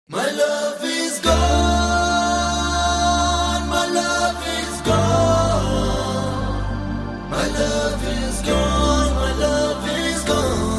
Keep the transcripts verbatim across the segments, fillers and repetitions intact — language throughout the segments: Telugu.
My love is gone, my love is gone, my love is gone, my love is gone.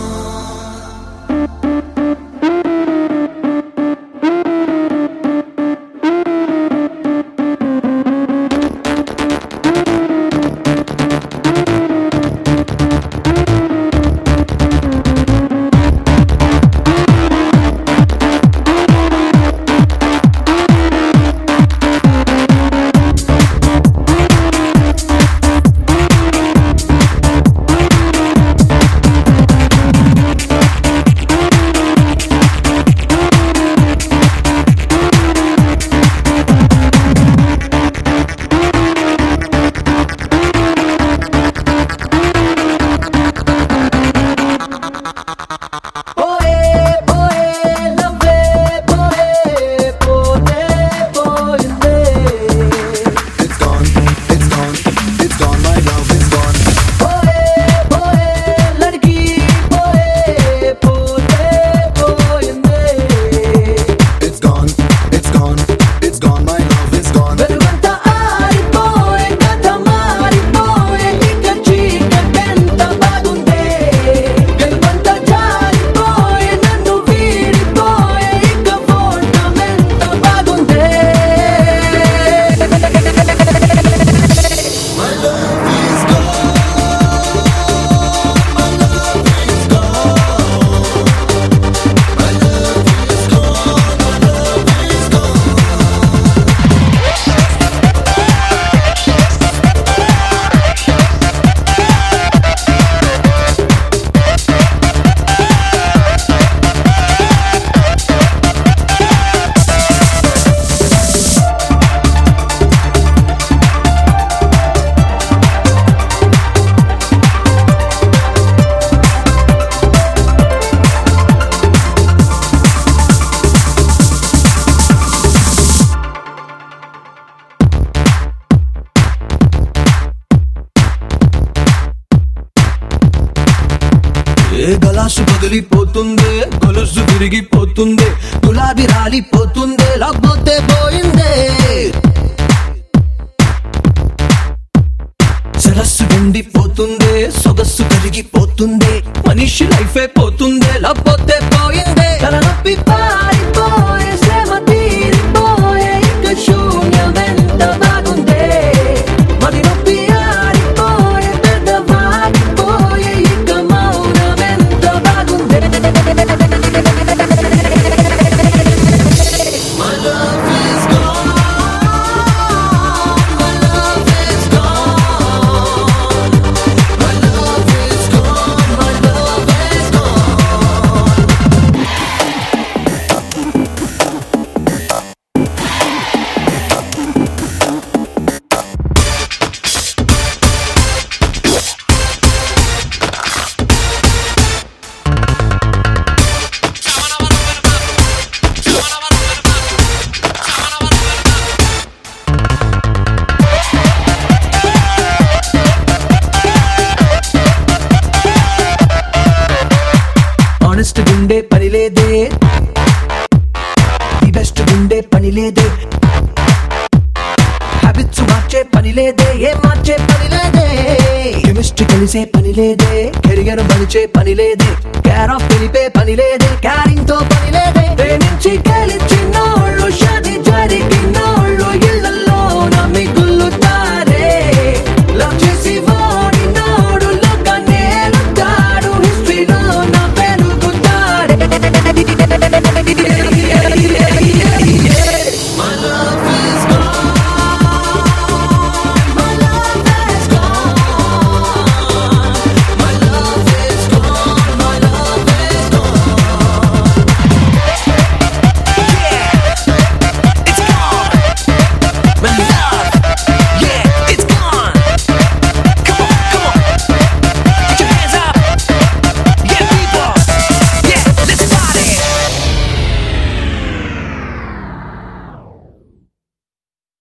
గలాసు పగిలిపోతుంది, గొలుసు విరిగిపోతుంది, గులాబీ రాలిపోతుంది, లేకపోతే పోయిందే. సరస్సు ఎండిపోతుంది, సొగస్సు కరిగిపోతుంది, మనిషి లైఫ్ అయిపోతుంది, లేకపోతే పోయిందే. తలనొప్పి పారిపోయే, శ్రమ తీరిపోయే, ఇక శూన్యమెంత బాగుందే. మరి నొప్పి ఆరిపోయే, పెదవాగిపోయే, ఇక మౌనమెంత బాగుందే. My love is gone, my love is gone, my love is gone, my love is honest గుండే పని లేదే, ది బెస్ట్ గుండే పని లేదే, హ్యాబిట్స్ మార్చే పని లేదే, ఏం మార్చే పని లేదే, కెమిస్ట్రీ కలిసే పని లేదే, కెరియర్ మలిచే పని లేదే, కేర్ ఆఫ్ తెలిపే పని లేదే, క్యారింగ్ తో పని లేదే.